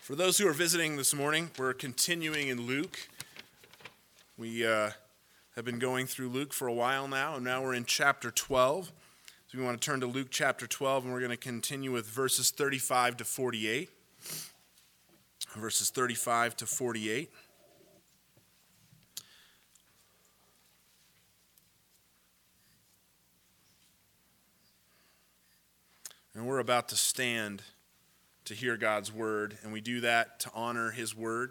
For those who are visiting this morning, we're continuing in Luke. We have been going through Luke for a while now, and now we're in chapter 12. So we want to turn to Luke chapter 12, and we're going to continue with verses 35 to 48. Verses 35 to 48. And we're about to stand to hear God's word, and we do that to honor his word,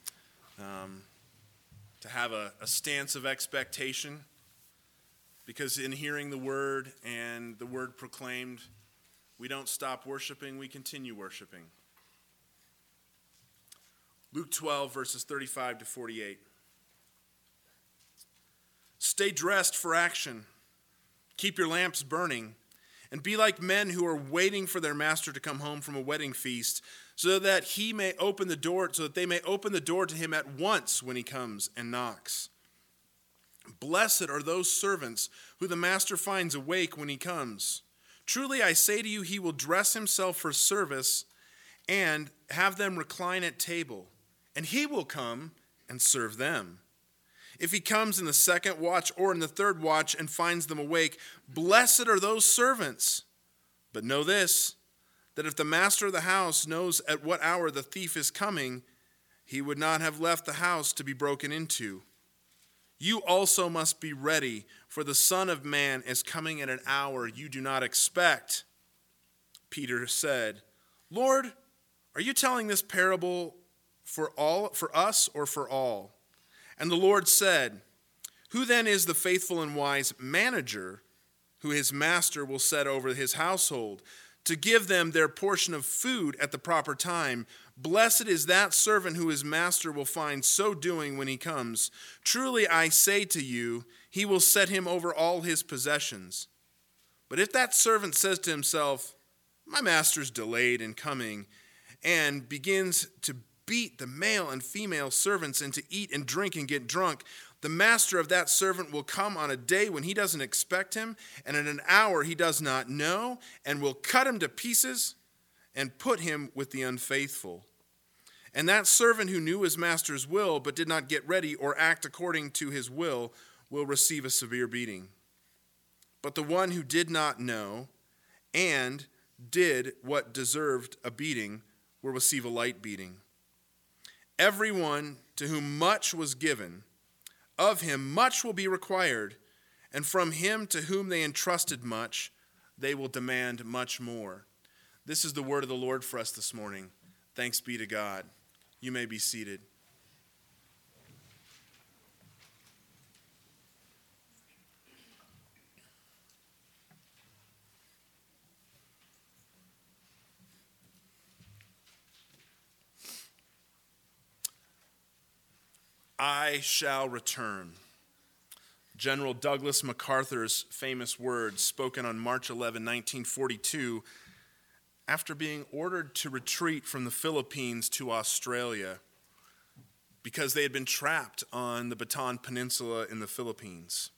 to have a stance of expectation, because in hearing the word and the word proclaimed, we don't stop worshiping, we continue worshiping. Luke 12, verses 35 to 48. Stay dressed for action. Keep your lamps burning. And be like men who are waiting for their master to come home from a wedding feast, so that they may open the door to him at once when he comes and knocks. Blessed are those servants who the master finds awake when he comes. Truly I say to you, he will dress himself for service and have them recline at table, and he will come and serve them. If he comes in the second watch or in the third watch and finds them awake, blessed are those servants. But know this, that if the master of the house knows at what hour the thief is coming, he would not have left the house to be broken into. You also must be ready, for the Son of Man is coming at an hour you do not expect. Peter said, Lord, are you telling this parable for us or for all? And the Lord said, Who then is the faithful and wise manager who his master will set over his household to give them their portion of food at the proper time? Blessed is that servant who his master will find so doing when he comes. Truly I say to you, he will set him over all his possessions. But if that servant says to himself, My master's delayed in coming, and begins to beat the male and female servants and to eat and drink and get drunk, the master of that servant will come on a day when he doesn't expect him, and at an hour he does not know, and will cut him to pieces and put him with the unfaithful. And that servant who knew his master's will but did not get ready or act according to his will receive a severe beating. But the one who did not know and did what deserved a beating will receive a light beating. Everyone to whom much was given, of him much will be required, and from him to whom they entrusted much, they will demand much more. This is the word of the Lord for us this morning. Thanks be to God. You may be seated. I shall return. General Douglas MacArthur's famous words, spoken on March 11, 1942, after being ordered to retreat from the Philippines to Australia because they had been trapped on the Bataan Peninsula in the Philippines.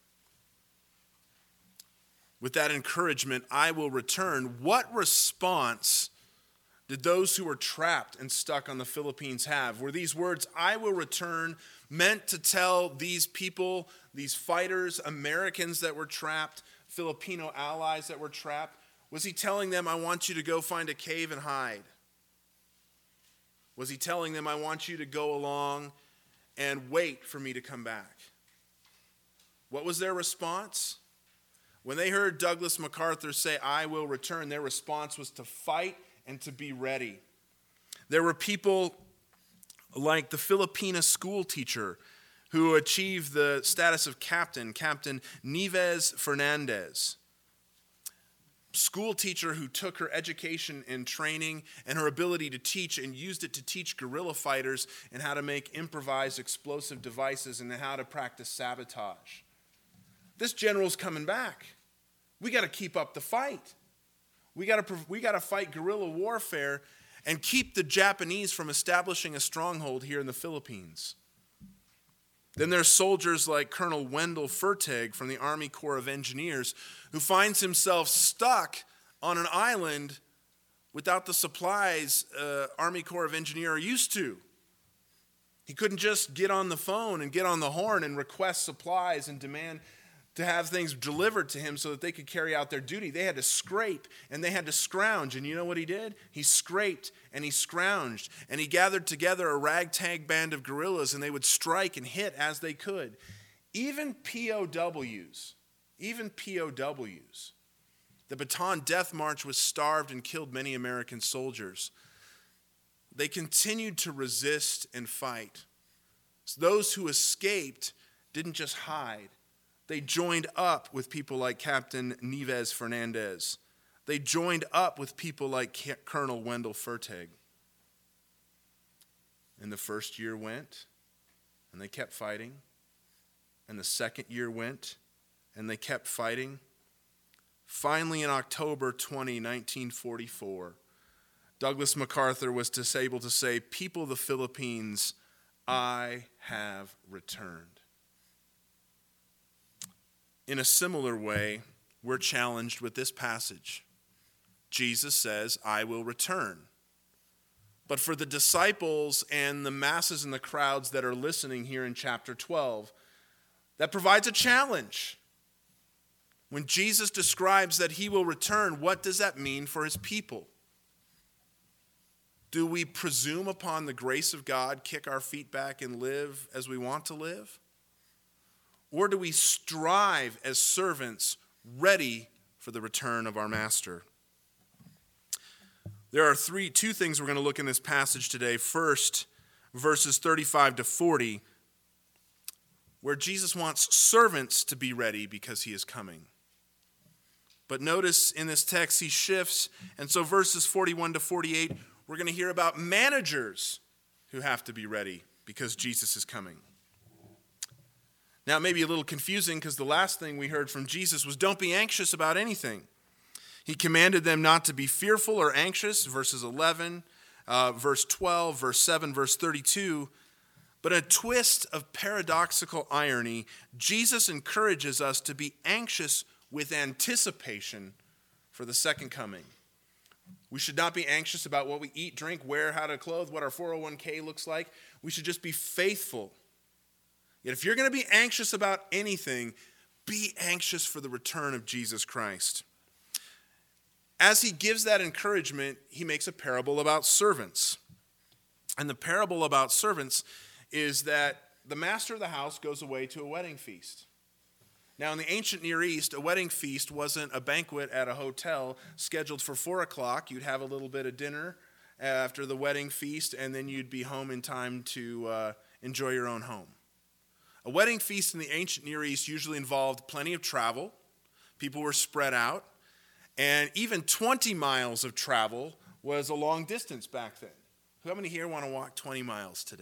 With that encouragement, I will return. What response did those who were trapped and stuck on the Philippines have? Were these words, I will return, meant to tell these people, these fighters, Americans that were trapped, Filipino allies that were trapped, was he telling them, I want you to go find a cave and hide? Was he telling them, I want you to go along and wait for me to come back? What was their response? When they heard Douglas MacArthur say, I will return, their response was to fight and to be ready. There were people like the Filipina school teacher who achieved the status of captain, Captain Nieves Fernandez. School teacher who took her education and training and her ability to teach and used it to teach guerrilla fighters and how to make improvised explosive devices and how to practice sabotage. This general's coming back. We got to keep up the fight. We got to fight guerrilla warfare and keep the Japanese from establishing a stronghold here in the Philippines. Then there's soldiers like Colonel Wendell Fertig from the Army Corps of Engineers who finds himself stuck on an island without the supplies Army Corps of Engineers are used to. He couldn't just get on the phone and get on the horn and request supplies and demand to have things delivered to him so that they could carry out their duty. They had to scrape and they had to scrounge. And you know what he did? He scraped and he scrounged. And he gathered together a ragtag band of guerrillas, and they would strike and hit as they could. Even POWs, the Bataan Death March was starved and killed many American soldiers. They continued to resist and fight. So those who escaped didn't just hide. They joined up with people like Captain Nieves Fernandez. They joined up with people like Colonel Wendell Fertig. And the first year went, and they kept fighting. And the second year went, and they kept fighting. Finally, in October 20, 1944, Douglas MacArthur was able to say, "People of the Philippines, I have returned." In a similar way, we're challenged with this passage. Jesus says, "I will return." But for the disciples and the masses and the crowds that are listening here in chapter 12, that provides a challenge. When Jesus describes that he will return, what does that mean for his people? Do we presume upon the grace of God, kick our feet back, and live as we want to live? Or do we strive as servants ready for the return of our master? There are two things we're going to look in this passage today. First, verses 35 to 40, where Jesus wants servants to be ready because he is coming. But notice in this text he shifts, and so verses 41 to 48, we're going to hear about managers who have to be ready because Jesus is coming. Now, it may be a little confusing because the last thing we heard from Jesus was don't be anxious about anything. He commanded them not to be fearful or anxious, verses 11, verse 12, verse 7, verse 32. But in a twist of paradoxical irony, Jesus encourages us to be anxious with anticipation for the second coming. We should not be anxious about what we eat, drink, wear, how to clothe, what our 401k looks like. We should just be faithful. Yet if you're going to be anxious about anything, be anxious for the return of Jesus Christ. As he gives that encouragement, he makes a parable about servants. And the parable about servants is that the master of the house goes away to a wedding feast. Now, in the ancient Near East, a wedding feast wasn't a banquet at a hotel scheduled for 4 o'clock. You'd have a little bit of dinner after the wedding feast, and then you'd be home in time to enjoy your own home. A wedding feast in the ancient Near East usually involved plenty of travel. People were spread out, and even 20 miles of travel was a long distance back then. How many here want to walk 20 miles today?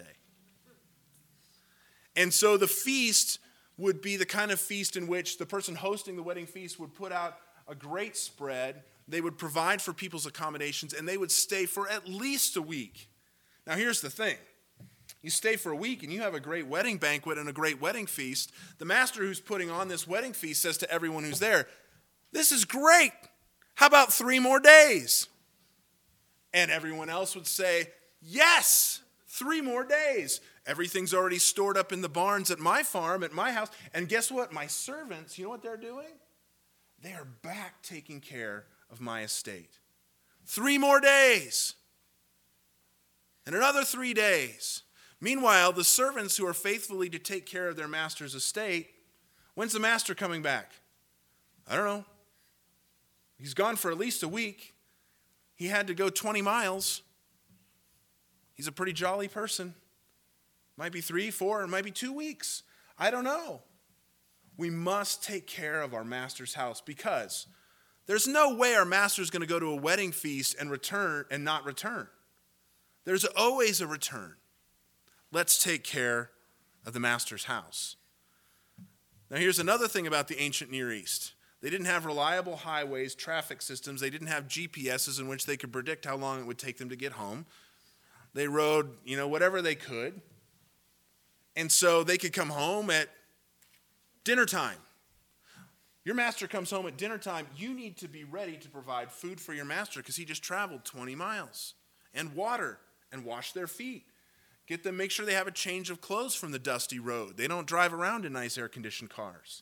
And so the feast would be the kind of feast in which the person hosting the wedding feast would put out a great spread. They would provide for people's accommodations, and they would stay for at least a week. Now, here's the thing. You stay for a week and you have a great wedding banquet and a great wedding feast. The master who's putting on this wedding feast says to everyone who's there, "This is great. How about 3 more days?" And everyone else would say, "Yes, 3 more days. Everything's already stored up in the barns at my farm, at my house. And guess what? My servants, you know what they're doing? They are back taking care of my estate. 3 more days. And another 3 days. Meanwhile, the servants who are faithfully to take care of their master's estate, when's the master coming back? I don't know. He's gone for at least a week. He had to go 20 miles. He's a pretty jolly person. Might be 3, 4, it might be 2 weeks. I don't know. We must take care of our master's house because there's no way our master is going to go to a wedding feast and return and not return. There's always a return. Let's take care of the master's house. Now, here's another thing about the ancient Near East. They didn't have reliable highways, traffic systems. They didn't have GPSs in which they could predict how long it would take them to get home. They rode, whatever they could. And so they could come home at dinner time. Your master comes home at dinner time. You need to be ready to provide food for your master because he just traveled 20 miles. And water, and wash their feet. Get them, make sure they have a change of clothes from the dusty road. They don't drive around in nice air-conditioned cars.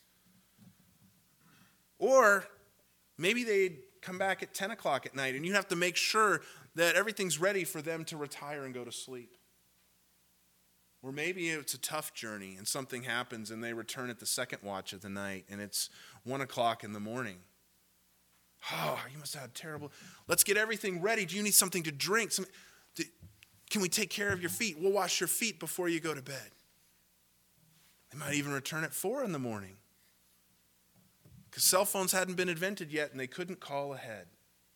Or maybe they come back at 10 o'clock at night and you have to make sure that everything's ready for them to retire and go to sleep. Or maybe it's a tough journey and something happens and they return at the second watch of the night and it's 1 o'clock in the morning. Oh, you must have had terrible. Let's get everything ready. Do you need something to drink? Can we take care of your feet? We'll wash your feet before you go to bed. They might even return at 4 in the morning because cell phones hadn't been invented yet and they couldn't call ahead.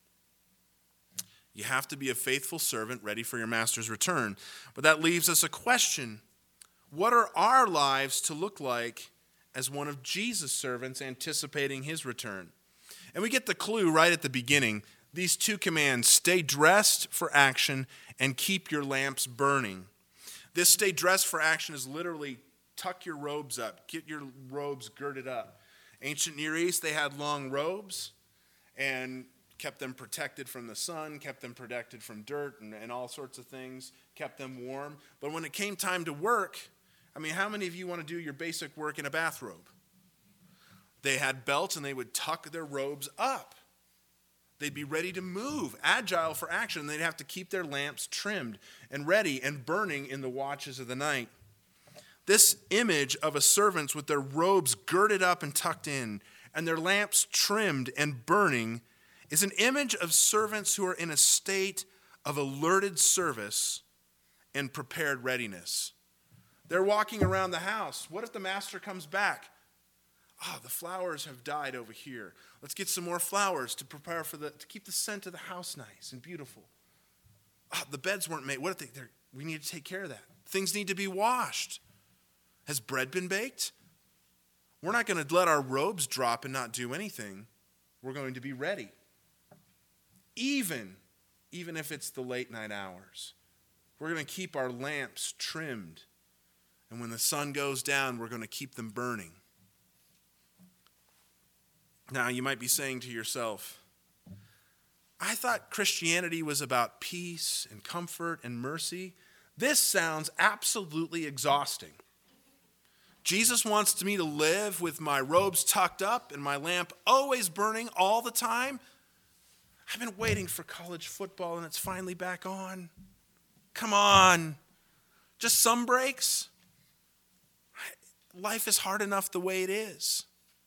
You have to be a faithful servant ready for your master's return. But that leaves us a question. What are our lives to look like as one of Jesus' servants anticipating his return? And we get the clue right at the beginning. These two commands, stay dressed for action and keep your lamps burning. This stay dressed for action is literally tuck your robes up, get your robes girded up. Ancient Near East, they had long robes and kept them protected from the sun, kept them protected from dirt and all sorts of things, kept them warm. But when it came time to work, how many of you want to do your basic work in a bathrobe? They had belts and they would tuck their robes up. They'd be ready to move, agile for action. They'd have to keep their lamps trimmed and ready and burning in the watches of the night. This image of a servant with their robes girded up and tucked in and their lamps trimmed and burning is an image of servants who are in a state of alerted service and prepared readiness. They're walking around the house. What if the master comes back? The flowers have died over here. Let's get some more flowers to prepare to keep the scent of the house nice and beautiful. The beds weren't made. What if we need to take care of that? Things need to be washed. Has bread been baked? We're not going to let our robes drop and not do anything. We're going to be ready. Even if it's the late night hours. We're going to keep our lamps trimmed. And when the sun goes down, we're going to keep them burning. Now, you might be saying to yourself, I thought Christianity was about peace and comfort and mercy. This sounds absolutely exhausting. Jesus wants me to live with my robes tucked up and my lamp always burning all the time. I've been waiting for college football and it's finally back on. Come on. Just some breaks? Life is hard enough the way it is.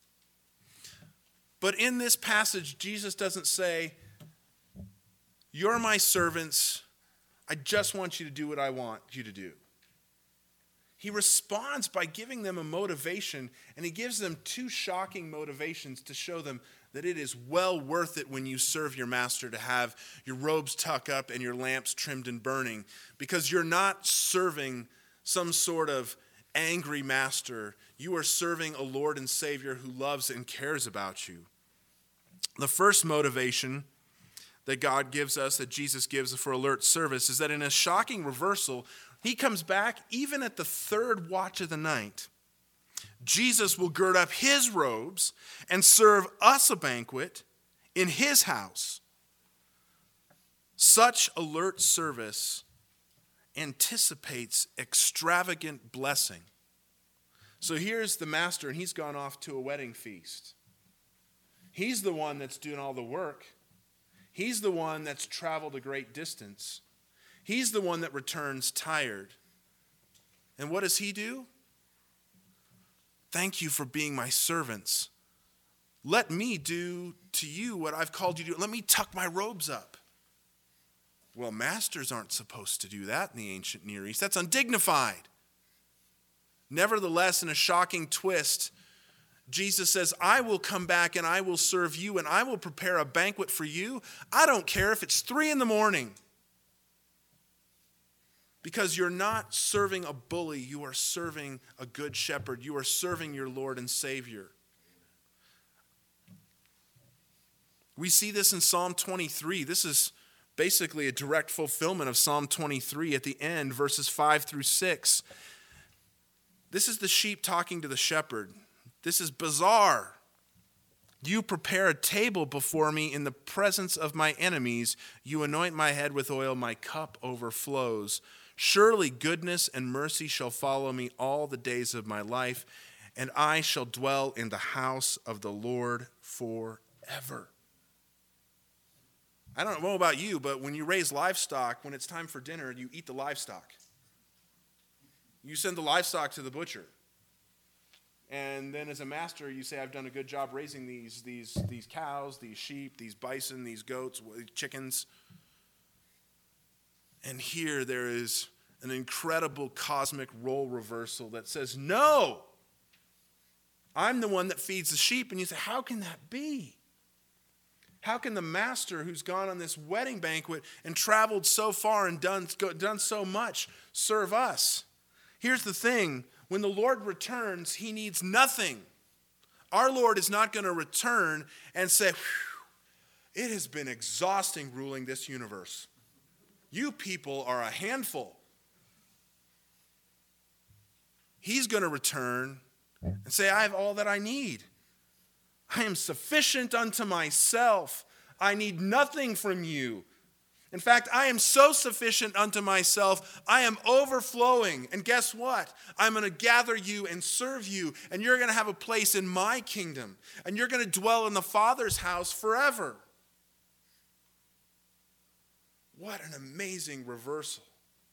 But in this passage, Jesus doesn't say, you're my servants. I just want you to do what I want you to do. He responds by giving them a motivation, and he gives them two shocking motivations to show them that it is well worth it when you serve your master to have your robes tucked up and your lamps trimmed and burning, because you're not serving some sort of angry master. You are serving a Lord and Savior who loves and cares about you. The first motivation that God gives us, that Jesus gives for alert service, is that in a shocking reversal, he comes back even at the third watch of the night. Jesus will gird up his robes and serve us a banquet in his house. Such alert service anticipates extravagant blessing. So here's the master, and he's gone off to a wedding feast. He's the one that's doing all the work. He's the one that's traveled a great distance. He's the one that returns tired. And what does he do? Thank you for being my servants. Let me do to you what I've called you to do. Let me tuck my robes up. Well, masters aren't supposed to do that in the ancient Near East. That's undignified. Nevertheless, in a shocking twist, Jesus says, I will come back and I will serve you and I will prepare a banquet for you. I don't care if it's 3 a.m. Because you're not serving a bully, you are serving a good shepherd. You are serving your Lord and Savior. We see this in Psalm 23. This is basically a direct fulfillment of Psalm 23 at the end, verses 5 through 6. This is the sheep talking to the shepherd. This is bizarre. You prepare a table before me in the presence of my enemies. You anoint my head with oil, my cup overflows. Surely goodness and mercy shall follow me all the days of my life, and I shall dwell in the house of the Lord forever. I don't know about you, but when you raise livestock, when it's time for dinner, you eat the livestock. You send the livestock to the butcher. And then as a master, you say, I've done a good job raising these cows, these sheep, these bison, these goats, chickens. And here there is an incredible cosmic role reversal that says, no, I'm the one that feeds the sheep. And you say, how can that be? How can the master who's gone on this wedding banquet and traveled so far and done so much serve us? Here's the thing. When the Lord returns, he needs nothing. Our Lord is not going to return and say, it has been exhausting ruling this universe. You people are a handful. He's going to return and say, I have all that I need. I am sufficient unto myself. I need nothing from you. In fact, I am so sufficient unto myself, I am overflowing. And guess what? I'm going to gather you and serve you, and you're going to have a place in my kingdom, and you're going to dwell in the Father's house forever. What an amazing reversal.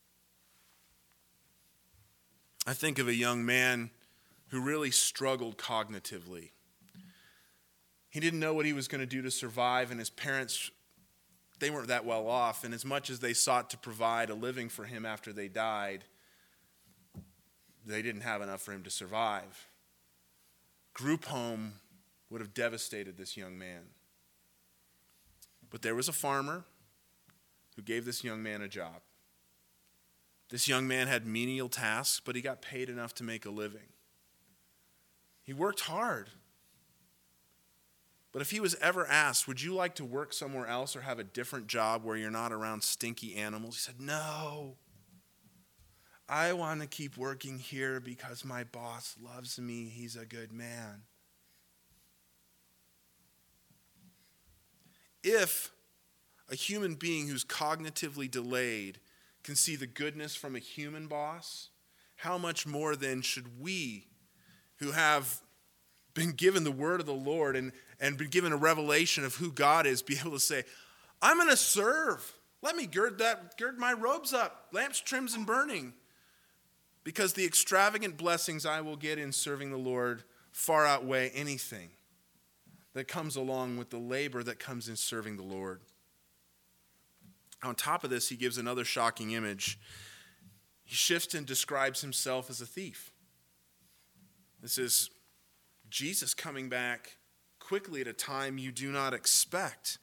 I think of a young man who really struggled cognitively. He didn't know what he was going to do to survive, and his parents, they weren't that well off, and as much as they sought to provide a living for him after they died, they didn't have enough for him to survive. Group home would have devastated this young man. But there was a farmer who gave this young man a job. This young man had menial tasks, but he got paid enough to make a living. He worked hard. But if he was ever asked, would you like to work somewhere else or have a different job where you're not around stinky animals? He said, no. I want to keep working here because my boss loves me. He's a good man. If a human being who's cognitively delayed can see the goodness from a human boss, how much more then should we, who have been given the word of the Lord and been given a revelation of who God is, be able to say, I'm going to serve. Let me gird my robes up, lamps, trims, and burning. Because the extravagant blessings I will get in serving the Lord far outweigh anything that comes along with the labor that comes in serving the Lord. On top of this, he gives another shocking image. He shifts and describes himself as a thief. This is Jesus coming back quickly at a time you do not expect.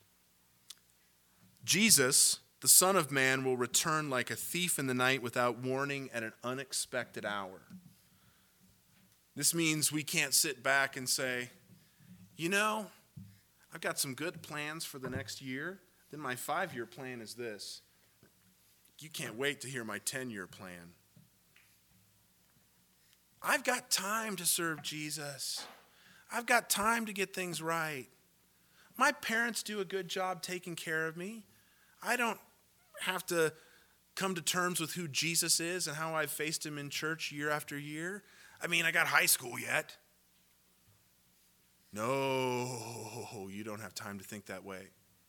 Jesus, the Son of Man, will return like a thief in the night without warning at an unexpected hour. This means we can't sit back and say, you know, I've got some good plans for the next year. Then my 5-year plan is this. You can't wait to hear my 10-year plan. I've got time to serve Jesus. I've got time to get things right. My parents do a good job taking care of me. I don't have to come to terms with who Jesus is and how I've faced him in church year after year. I mean, I got high school yet. No, you don't have time to think that way.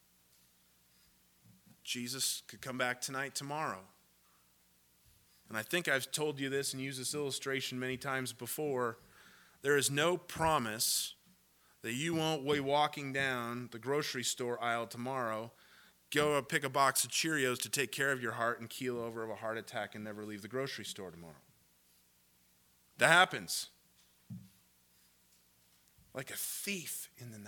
Jesus could come back tonight, tomorrow. And I think I've told you this and used this illustration many times before. There is no promise that you won't be walking down the grocery store aisle tomorrow, go pick a box of Cheerios to take care of your heart and keel over of a heart attack and never leave the grocery store tomorrow. That happens. Like a thief in the night.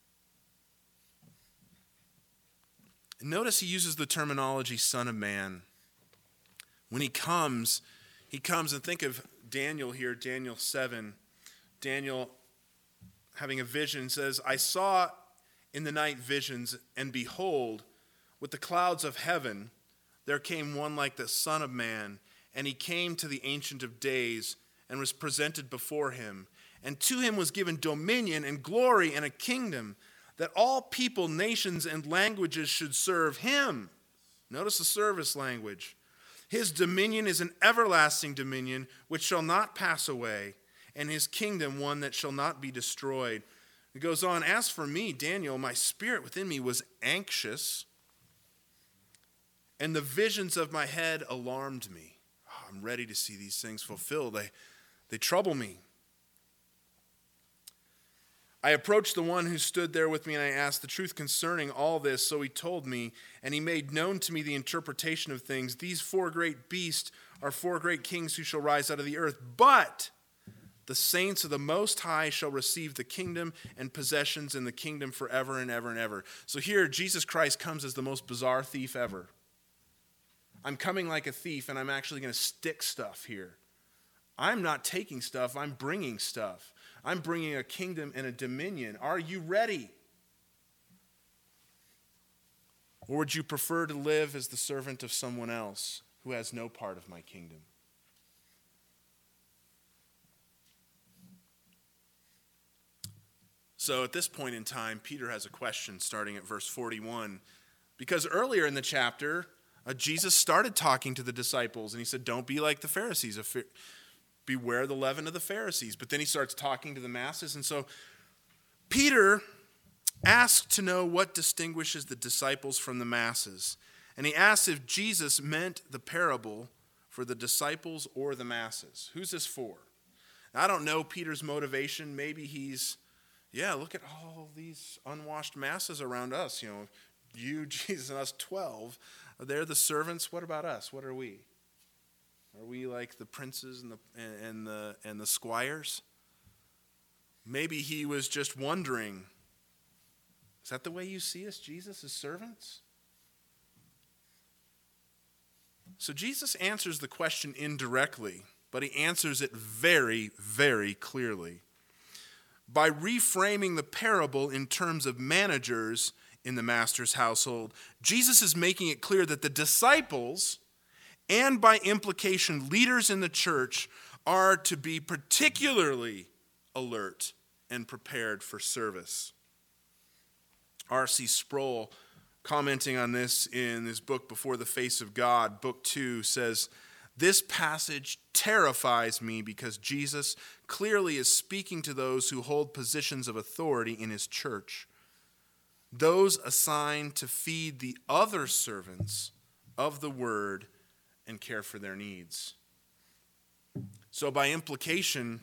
And notice he uses the terminology Son of Man. When he comes and think of Daniel here, Daniel 7. Daniel, having a vision, says, I saw in the night visions, and behold, with the clouds of heaven, there came one like the Son of Man, and he came to the Ancient of Days and was presented before him. And to him was given dominion and glory and a kingdom, that all people, nations, and languages should serve him. Notice the service language. His dominion is an everlasting dominion which shall not pass away, and his kingdom one that shall not be destroyed. It goes on, as for me, Daniel, my spirit within me was anxious, and the visions of my head alarmed me. Oh, I'm ready to see these things fulfilled. They trouble me. I approached the one who stood there with me, and I asked the truth concerning all this. So he told me, and he made known to me the interpretation of things. These four great beasts are four great kings who shall rise out of the earth. But the saints of the Most High shall receive the kingdom and possessions in the kingdom forever and ever and ever. So here, Jesus Christ comes as the most bizarre thief ever. I'm coming like a thief, and I'm actually going to stick stuff here. I'm not taking stuff, I'm bringing stuff. I'm bringing a kingdom and a dominion. Are you ready? Or would you prefer to live as the servant of someone else who has no part of my kingdom? So at this point in time, Peter has a question starting at verse 41. Because earlier in the chapter, Jesus started talking to the disciples, and he said, don't be like the Pharisees. Beware the leaven of the Pharisees. But then he starts talking to the masses. And so Peter asked to know what distinguishes the disciples from the masses. And he asked if Jesus meant the parable for the disciples or the masses. Who's this for? Now, I don't know Peter's motivation. Maybe he's, look at all these unwashed masses around us. You, Jesus, and us 12. They're the servants. What about us? What are we? Are we like the princes and the squires? Maybe he was just wondering, is that the way you see us, Jesus, as servants? So Jesus answers the question indirectly, but he answers it very, very clearly. By reframing the parable in terms of managers in the master's household, Jesus is making it clear that the disciples, and by implication, leaders in the church, are to be particularly alert and prepared for service. R.C. Sproul, commenting on this in his book, Before the Face of God, Book 2, says, "This passage terrifies me because Jesus clearly is speaking to those who hold positions of authority in his church, those assigned to feed the other servants of the word and care for their needs." So by implication,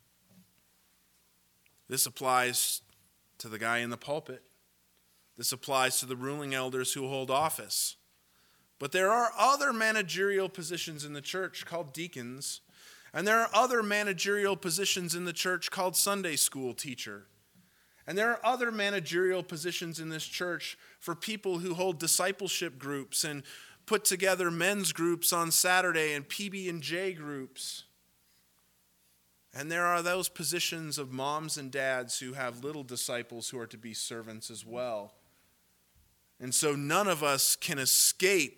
this applies to the guy in the pulpit. This applies to the ruling elders who hold office. But there are other managerial positions in the church called deacons, and there are other managerial positions in the church called Sunday school teacher. And there are other managerial positions in this church for people who hold discipleship groups and put together men's groups on Saturday and PB&J groups. And there are those positions of moms and dads who have little disciples who are to be servants as well. And so none of us can escape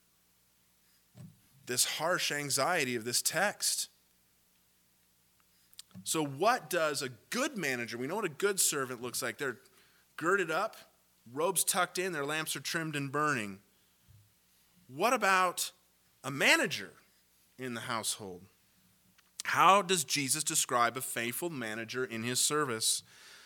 this harsh anxiety of this text. So what does a good manager, we know what a good servant looks like. They're girded up, robes tucked in, their lamps are trimmed and burning. What about a manager in the household? How does Jesus describe a faithful manager in his service?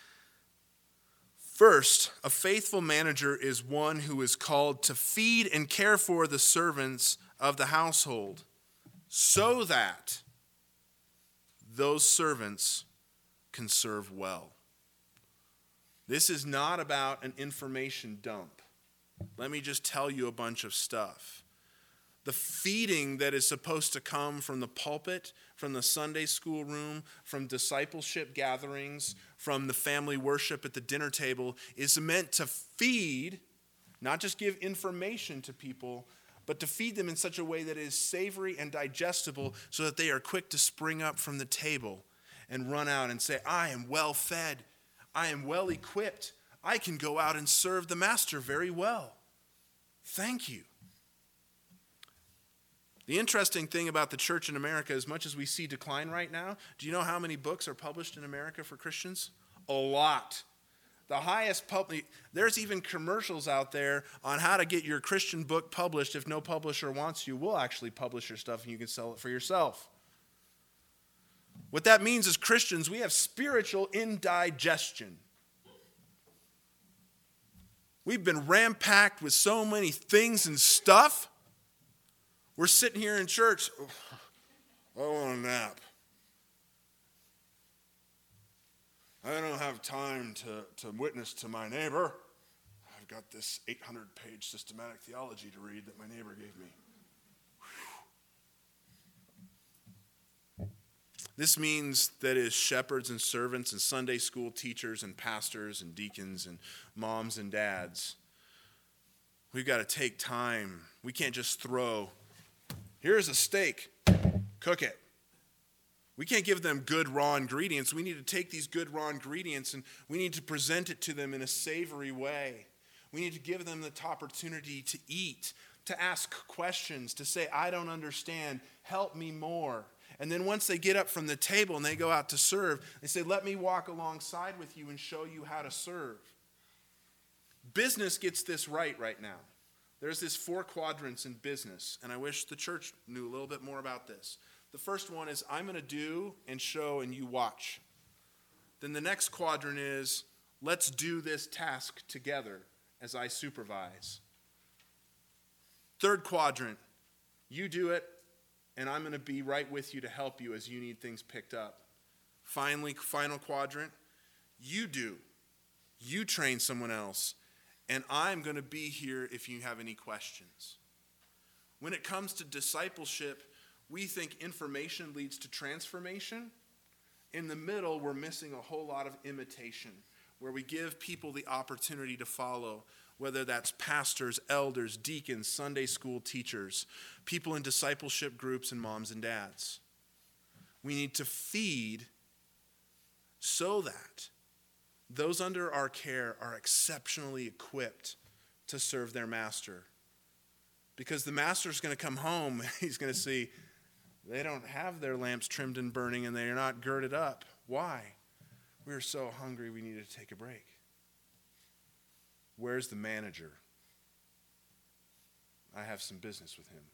First, a faithful manager is one who is called to feed and care for the servants of the household so that those servants can serve well. This is not about an information dump. Let me just tell you a bunch of stuff. The feeding that is supposed to come from the pulpit, from the Sunday school room, from discipleship gatherings, from the family worship at the dinner table is meant to feed, not just give information to people, but to feed them in such a way that is savory and digestible so that they are quick to spring up from the table and run out and say, I am well fed, I am well equipped, I can go out and serve the master very well. Thank you. The interesting thing about the church in America, as much as we see decline right now, do you know how many books are published in America for Christians? A lot. The highest there's even commercials out there on how to get your Christian book published. If no publisher wants you, we'll actually publish your stuff and you can sell it for yourself. What that means is Christians, we have spiritual indigestion. We've been rampacked with so many things and stuff. We're sitting here in church. I want a nap. I don't have time to witness to my neighbor. I've got this 800-page systematic theology to read that my neighbor gave me. Whew. This means that as shepherds and servants and Sunday school teachers and pastors and deacons and moms and dads, we've got to take time. We can't just throw, here's a steak, cook it. We can't give them good raw ingredients. We need to take these good raw ingredients and we need to present it to them in a savory way. We need to give them the opportunity to eat, to ask questions, to say, I don't understand, help me more. And then once they get up from the table and they go out to serve, they say, let me walk alongside with you and show you how to serve. Business gets this right now. There's this 4 quadrants in business, and I wish the church knew a little bit more about this. The first one is, I'm going to do and show and you watch. Then the next quadrant is, let's do this task together as I supervise. Third quadrant, you do it and I'm going to be right with you to help you as you need things picked up. Finally, final quadrant, you do. You train someone else and I'm going to be here if you have any questions. When it comes to discipleship, we think information leads to transformation. In the middle, we're missing a whole lot of imitation, where we give people the opportunity to follow, whether that's pastors, elders, deacons, Sunday school teachers, people in discipleship groups, and moms and dads. We need to feed so that those under our care are exceptionally equipped to serve their master. Because the master's going to come home, he's going to see, they don't have their lamps trimmed and burning and they are not girded up. Why? We were so hungry we needed to take a break. Where's the manager? I have some business with him.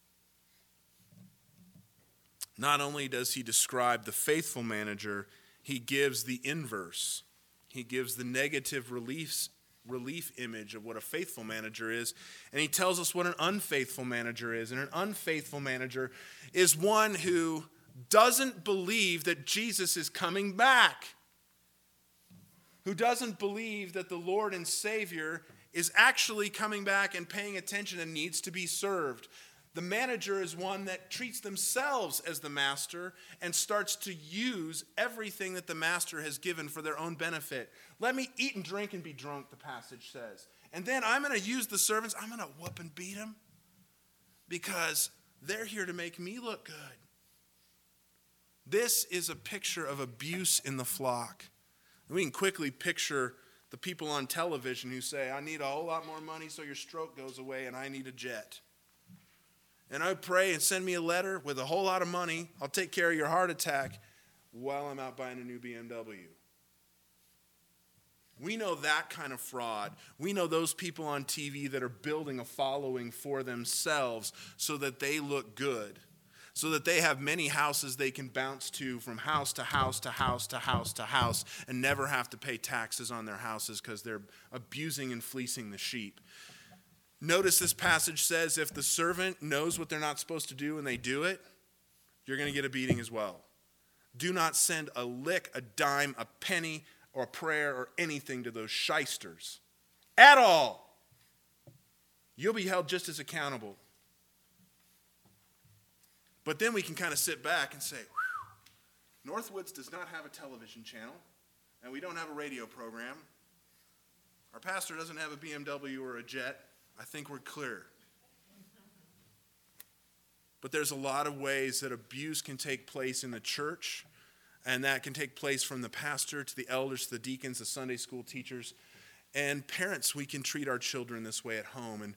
Not only does he describe the faithful manager, he gives the inverse. He gives the negative relief image of what a faithful manager is, and he tells us what an unfaithful manager is. And an unfaithful manager is one who doesn't believe that Jesus is coming back, who doesn't believe that the Lord and Savior is actually coming back and paying attention and needs to be served. The manager is one that treats themselves as the master and starts to use everything that the master has given for their own benefit. Let me eat and drink and be drunk, the passage says. And then I'm going to use the servants. I'm going to whoop and beat them because they're here to make me look good. This is a picture of abuse in the flock. We can quickly picture the people on television who say, I need a whole lot more money so your stroke goes away and I need a jet. And I pray and send me a letter with a whole lot of money. I'll take care of your heart attack while I'm out buying a new BMW. We know that kind of fraud. We know those people on TV that are building a following for themselves so that they look good, so that they have many houses they can bounce to from house to house to house to house to house and never have to pay taxes on their houses because they're abusing and fleecing the sheep. Notice this passage says if the servant knows what they're not supposed to do and they do it, you're going to get a beating as well. Do not send a lick, a dime, a penny, or a prayer or anything to those shysters at all. You'll be held just as accountable. But then we can kind of sit back and say, Northwoods does not have a television channel, and we don't have a radio program. Our pastor doesn't have a BMW or a jet. I think we're clear. But there's a lot of ways that abuse can take place in the church, and that can take place from the pastor to the elders, to the deacons, the Sunday school teachers. And parents, we can treat our children this way at home. And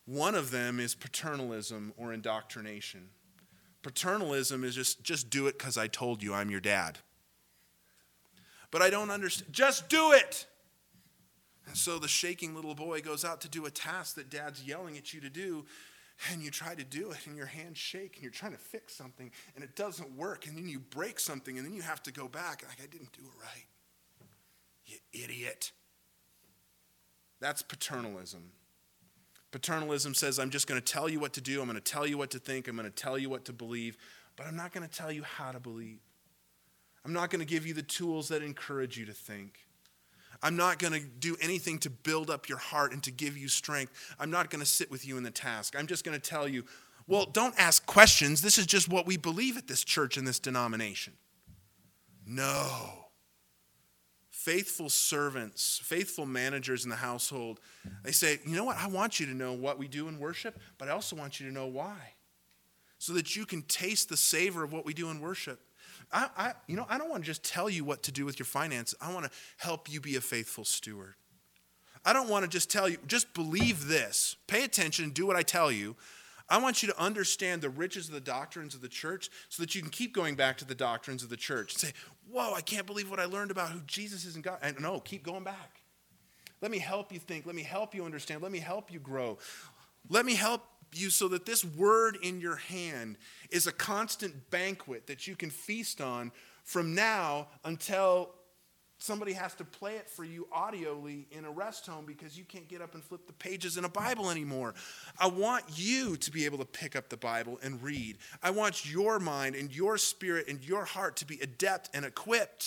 One of them is paternalism or indoctrination. Paternalism is just do it because I told you I'm your dad. But I don't understand. Just do it. And so the shaking little boy goes out to do a task that dad's yelling at you to do, and you try to do it, and your hands shake, and you're trying to fix something, and it doesn't work, and then you break something, and then you have to go back, like, I didn't do it right. You idiot. That's paternalism. Paternalism says, I'm just going to tell you what to do, I'm going to tell you what to think, I'm going to tell you what to believe, but I'm not going to tell you how to believe. I'm not going to give you the tools that encourage you to think. I'm not going to do anything to build up your heart and to give you strength. I'm not going to sit with you in the task. I'm just going to tell you, well, don't ask questions. This is just what we believe at this church and this denomination. No. Faithful servants, faithful managers in the household, they say, you know what? I want you to know what we do in worship, but I also want you to know why, so that you can taste the savor of what we do in worship. I don't want to just tell you what to do with your finances. I want to help you be a faithful steward. I don't want to just tell you, just believe this. Pay attention, do what I tell you. I want you to understand the riches of the doctrines of the church so that you can keep going back to the doctrines of the church and say, whoa, I can't believe what I learned about who Jesus is in God. And no, keep going back. Let me help you think. Let me help you understand. Let me help you grow. Let me help you so that this word in your hand is a constant banquet that you can feast on from now until somebody has to play it for you audioly in a rest home because you can't get up and flip the pages in a Bible anymore. I want you to be able to pick up the Bible and read. I want your mind and your spirit and your heart to be adept and equipped.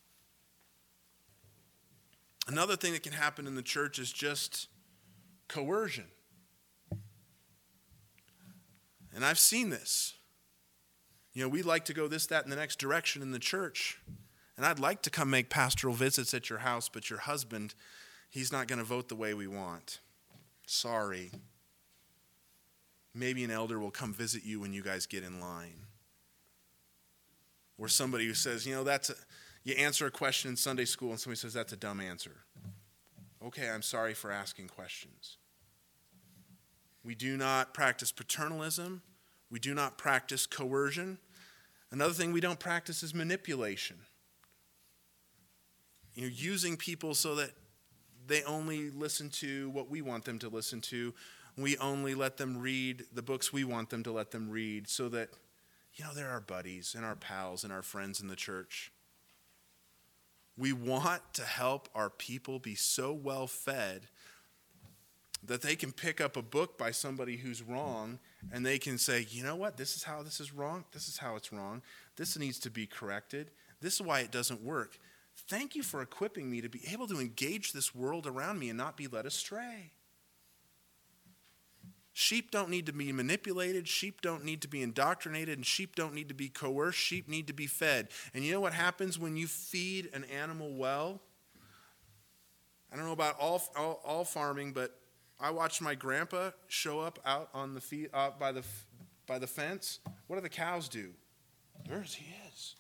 Another thing that can happen in the church is just coercion. And I've seen this. We like to go this, that, and the next direction in the church. And I'd like to come make pastoral visits at your house, but your husband, he's not going to vote the way we want. Sorry. Maybe an elder will come visit you when you guys get in line. Or somebody who says, you answer a question in Sunday school and somebody says, that's a dumb answer. Okay, I'm sorry for asking questions. We do not practice paternalism. We do not practice coercion. Another thing we don't practice is manipulation. Using people so that they only listen to what we want them to listen to. We only let them read the books we want them to let them read so that, they're our buddies and our pals and our friends in the church. We want to help our people be so well fed that they can pick up a book by somebody who's wrong and they can say, you know what, this is how this is wrong. This is how it's wrong. This needs to be corrected. This is why it doesn't work. Thank you for equipping me to be able to engage this world around me and not be led astray. Sheep don't need to be manipulated. Sheep don't need to be indoctrinated. And sheep don't need to be coerced. Sheep need to be fed. And you know what happens when you feed an animal well? I don't know about all farming, but I watched my grandpa show up out on the by the fence. What do the cows do? There's he is.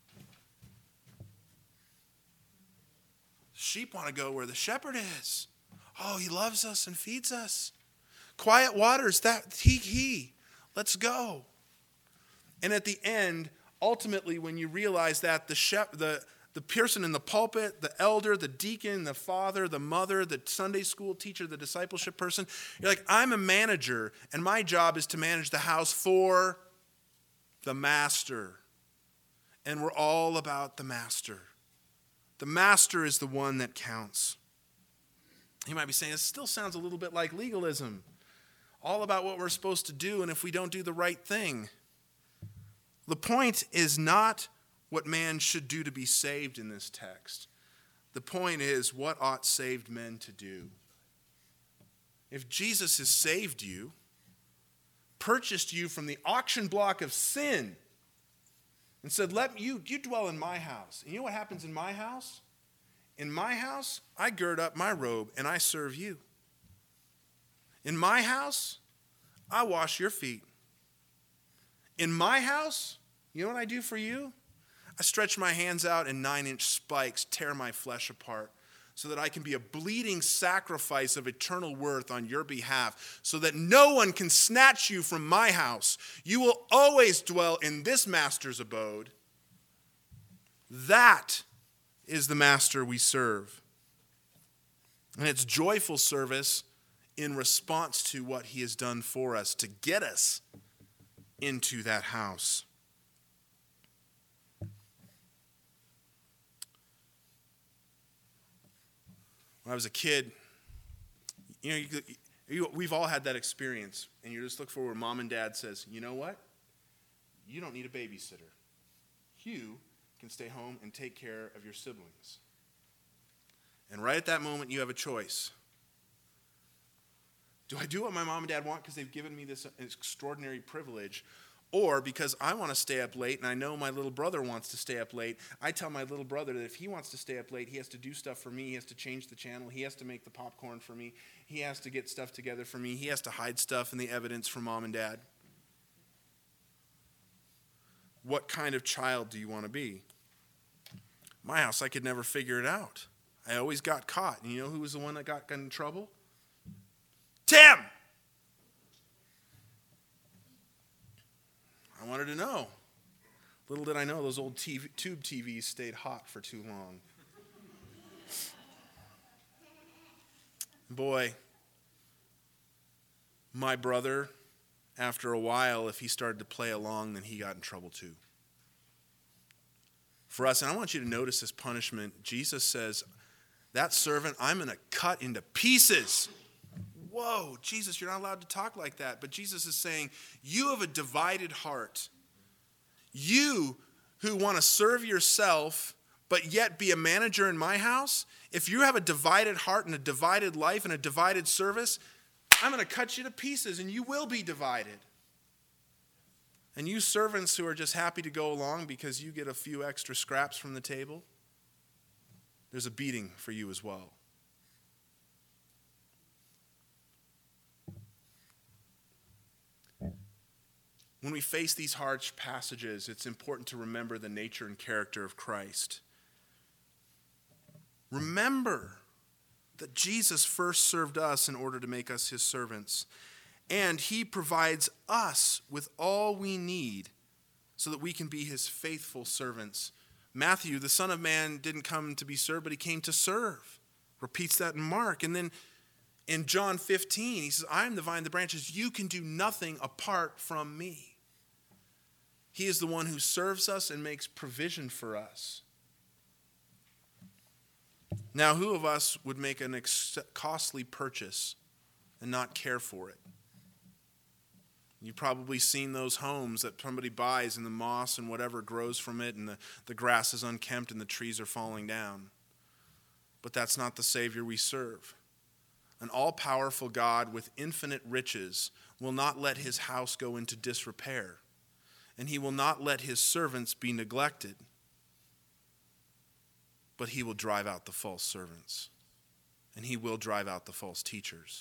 Sheep want to go where the shepherd is. Oh, he loves us and feeds us. Quiet waters, that he. Let's go. And at the end, ultimately, when you realize that the person in the pulpit, the elder, the deacon, the father, the mother, the Sunday school teacher, the discipleship person, you're like, I'm a manager, and my job is to manage the house for the master. And we're all about the master. The master is the one that counts. You might be saying, it still sounds a little bit like legalism. All about what we're supposed to do, and if we don't do the right thing. The point is not what man should do to be saved in this text. The point is, what ought saved men to do? If Jesus has saved you, purchased you from the auction block of sin, and said, let you dwell in my house. And you know what happens in my house? In my house, I gird up my robe and I serve you. In my house, I wash your feet. In my house, you know what I do for you? I stretch my hands out and 9-inch spikes tear my flesh apart so that I can be a bleeding sacrifice of eternal worth on your behalf, so that no one can snatch you from my house. You will always dwell in this master's abode. That is the master we serve. And it's joyful service in response to what he has done for us to get us into that house. When I was a kid, we've all had that experience, and you just look for where mom and dad says, you know what? You don't need a babysitter. You can stay home and take care of your siblings. And right at that moment, you have a choice. Do I do what my mom and dad want because they've given me this extraordinary privilege? Or because I want to stay up late and I know my little brother wants to stay up late, I tell my little brother that if he wants to stay up late, he has to do stuff for me. He has to change the channel. He has to make the popcorn for me. He has to get stuff together for me. He has to hide stuff and the evidence from mom and dad. What kind of child do you want to be? My house, I could never figure it out. I always got caught. And you know who was the one that got in trouble? Tim! I wanted to know. Little did I know those old tube TVs stayed hot for too long. Boy, my brother, after a while, if he started to play along, then he got in trouble too. For us, and I want you to notice this punishment. Jesus says, that servant, I'm going to cut into pieces. Whoa, Jesus, you're not allowed to talk like that. But Jesus is saying, you have a divided heart. You who want to serve yourself, but yet be a manager in my house, if you have a divided heart and a divided life and a divided service, I'm going to cut you to pieces and you will be divided. And you servants who are just happy to go along because you get a few extra scraps from the table, there's a beating for you as well. When we face these hard passages, it's important to remember the nature and character of Christ. Remember that Jesus first served us in order to make us his servants. And he provides us with all we need so that we can be his faithful servants. Matthew, the Son of Man, didn't come to be served, but he came to serve. Repeats that in Mark. And then in John 15, he says, I am the vine, the branches. You can do nothing apart from me. He is the one who serves us and makes provision for us. Now, who of us would make a costly purchase and not care for it? You've probably seen those homes that somebody buys and the moss and whatever grows from it and the grass is unkempt and the trees are falling down. But that's not the Savior we serve. An all-powerful God with infinite riches will not let his house go into disrepair, and he will not let his servants be neglected, but he will drive out the false servants, and he will drive out the false teachers.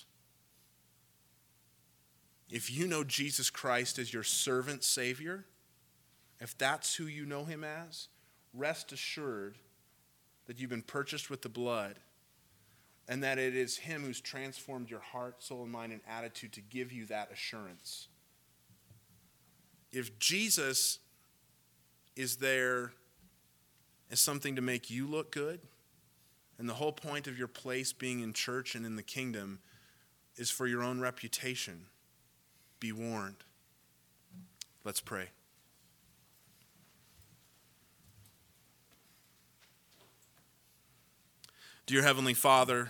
If you know Jesus Christ as your servant Savior, if that's who you know him as, rest assured that you've been purchased with the blood and that it is him who's transformed your heart, soul, and mind and attitude to give you that assurance. If Jesus is there as something to make you look good, and the whole point of your place being in church and in the kingdom is for your own reputation, be warned. Let's pray. Dear Heavenly Father,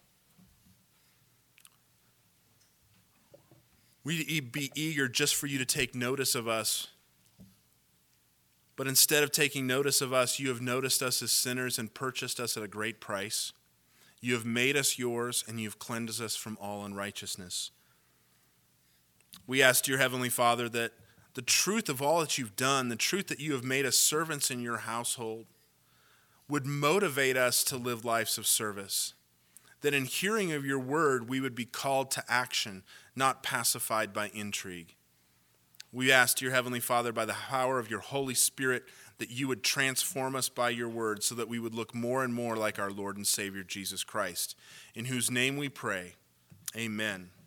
we'd be eager just for you to take notice of us. But instead of taking notice of us, you have noticed us as sinners and purchased us at a great price. You have made us yours, and you have cleansed us from all unrighteousness. We ask, dear Heavenly Father, that the truth of all that you've done, the truth that you have made us servants in your household, would motivate us to live lives of service. That in hearing of your word, we would be called to action, not pacified by intrigue. We ask, dear Heavenly Father, by the power of your Holy Spirit, that you would transform us by your word so that we would look more and more like our Lord and Savior, Jesus Christ, in whose name we pray. Amen.